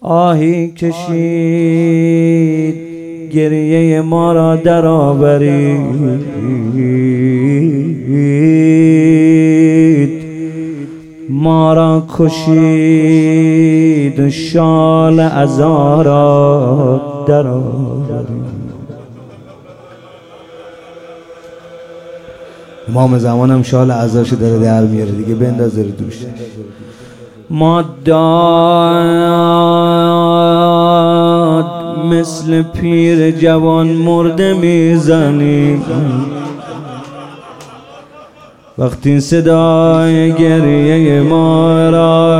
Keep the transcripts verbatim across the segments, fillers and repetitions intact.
آهی کشید گریه ما را در آورید، ما را کشید و شال عزا را در آورید. امام زمانم شال عزاشو داره در میاره دیگه، بندازه رو دوش. ما داد مثل پیر جوان مرده میزنیم، وقتی صدای گریه ما را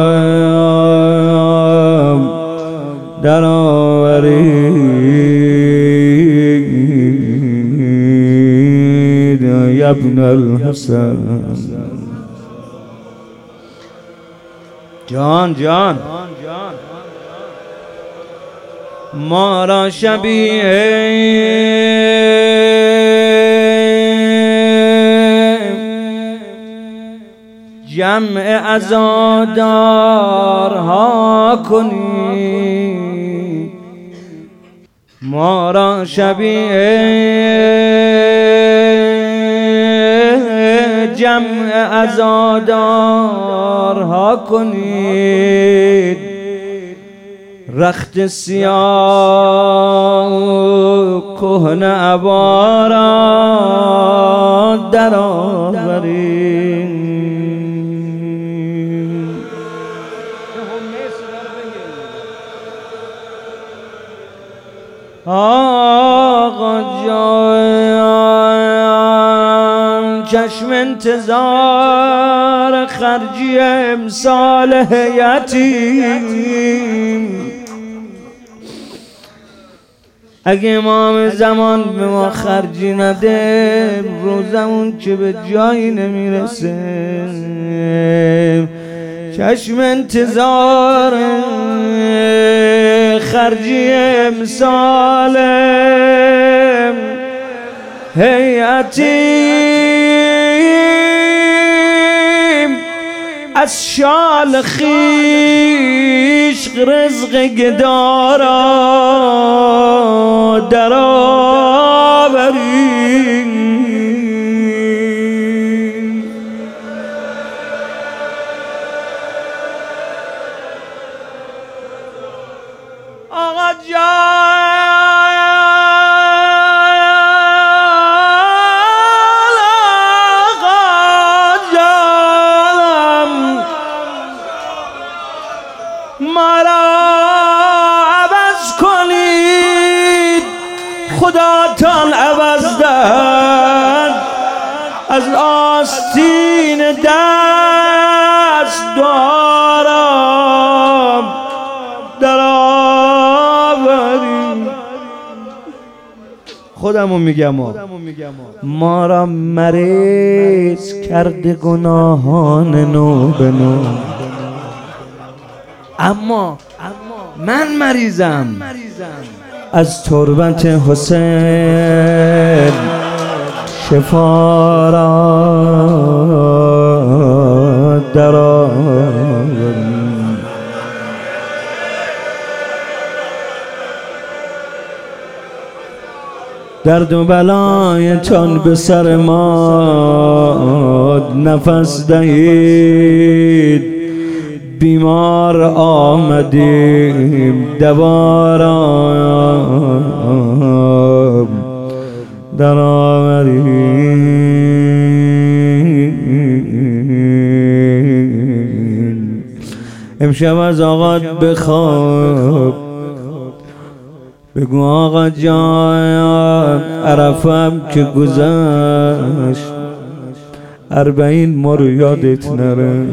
در آورید یا ابن الحسن. جان جان ما را شبیه جمع عزادارها کنی، ما را شبیه جمع عزادارها کنید، رخت سیاه کهنه عبا را در آورید. آقا جان چشم انتظار خرجی امسال یتیم، اگه امام زمان به ما خرجی نده روزمون که به جایی نمیرسه. چشم انتظار خرجی امسال یتیم، از شال خیش رزق گدارا در آورید. آقا جان آقا جان ما را عوض کنید، خداتان عوض دهد، از آستین دست دارم در آورید. خودمو میگم ما را مریض کرده گناهان نو به نو، اما من مریضم از تربت حسین شفا را در آورید. درد و بلایتان به سر ما نفس دهید، بیمار آمدیم دوا را در آورید. امشب از آقا بخواب، بگو آقا جان عرفم که گذشت اربعین ما رو یادت نره،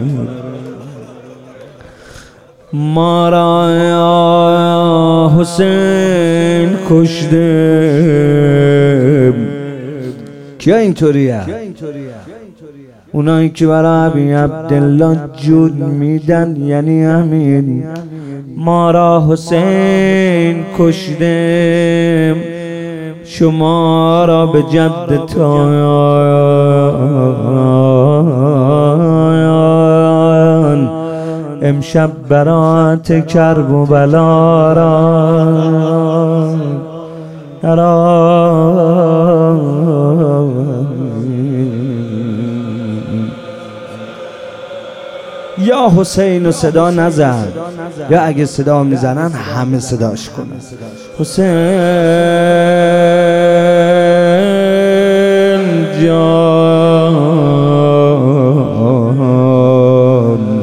ما را حسین کشته. کیا اینطوریه؟ اونایی که برای ابی عبدالله جود میدن، یعنی همین ما را حسین کشته، شما را به جدتان امشب برات کرب و بلا را یا حسین و صدا نزن، یا اگه صدا میزنن همه صداش کنن. حسین جان،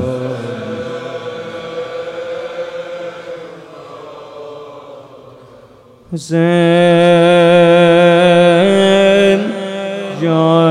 حسین جان